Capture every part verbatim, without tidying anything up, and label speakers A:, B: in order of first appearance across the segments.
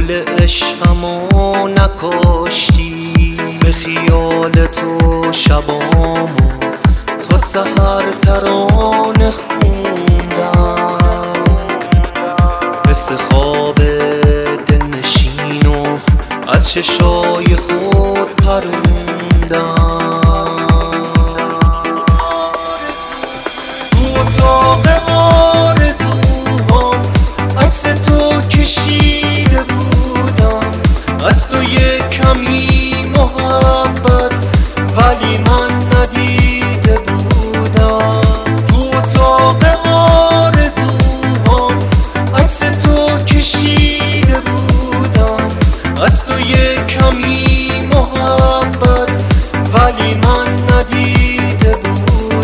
A: گل عشقمو نکاشتی، به خیال تو شبامو تا سحر ترانه خوندم، مثل خواب دلنشین و از چشای خود پروندم. تو اتاق آرزوهام عکس تو کشیده بودم، از تو یک کمی محبت ولی من ندیده بودم. تو اتاق آرزوهام عکس تو کشیده بودم، از تو یک کمی محبت ولی من ندیده بودم.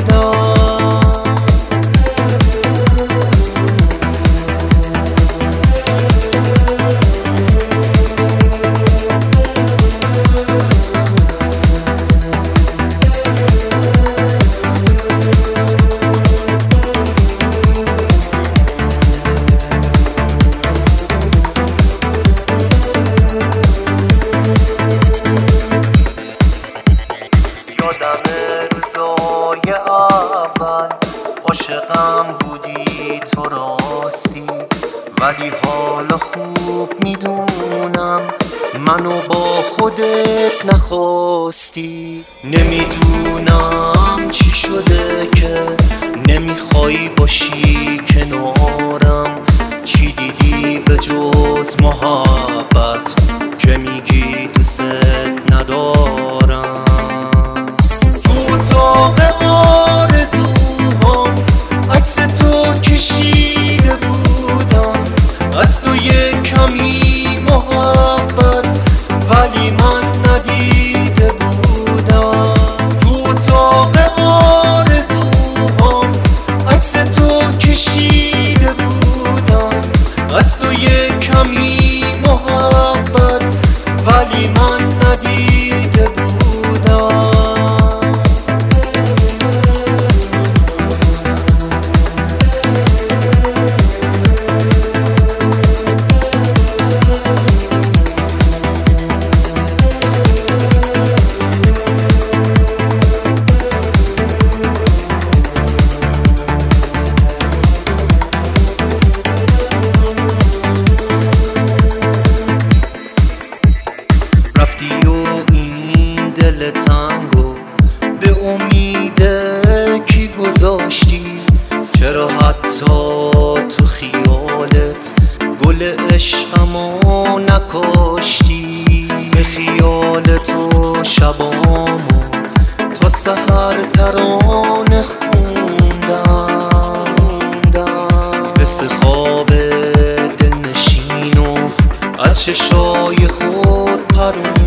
A: یادم روزای اول عاشقم بودی تو راستی، ولی حالا خوب میدونم منو با خودت نخواستی. نمیدونم چی شده که نمیخوای باشی کنارم، چی دیدی به جز محبت که میگی دوست ندارم. اتاق آرزوهام عکس تو کشیده بودم، از تو یک کمی محبت ولی من ندیده بودم. تو اتاق آرزوهام عکس تو کشیده بودم، از تو یک کمی محبت ولی من ندیده بودم. تنگو به امید کی گذاشتی؟ چرا حتی تو خیالت گل عشقمو نکاشتی؟ به خیال تو شبامو تا سحر ترانه خوندم، مثل خواب دلنشین و از چشای خود پروندم.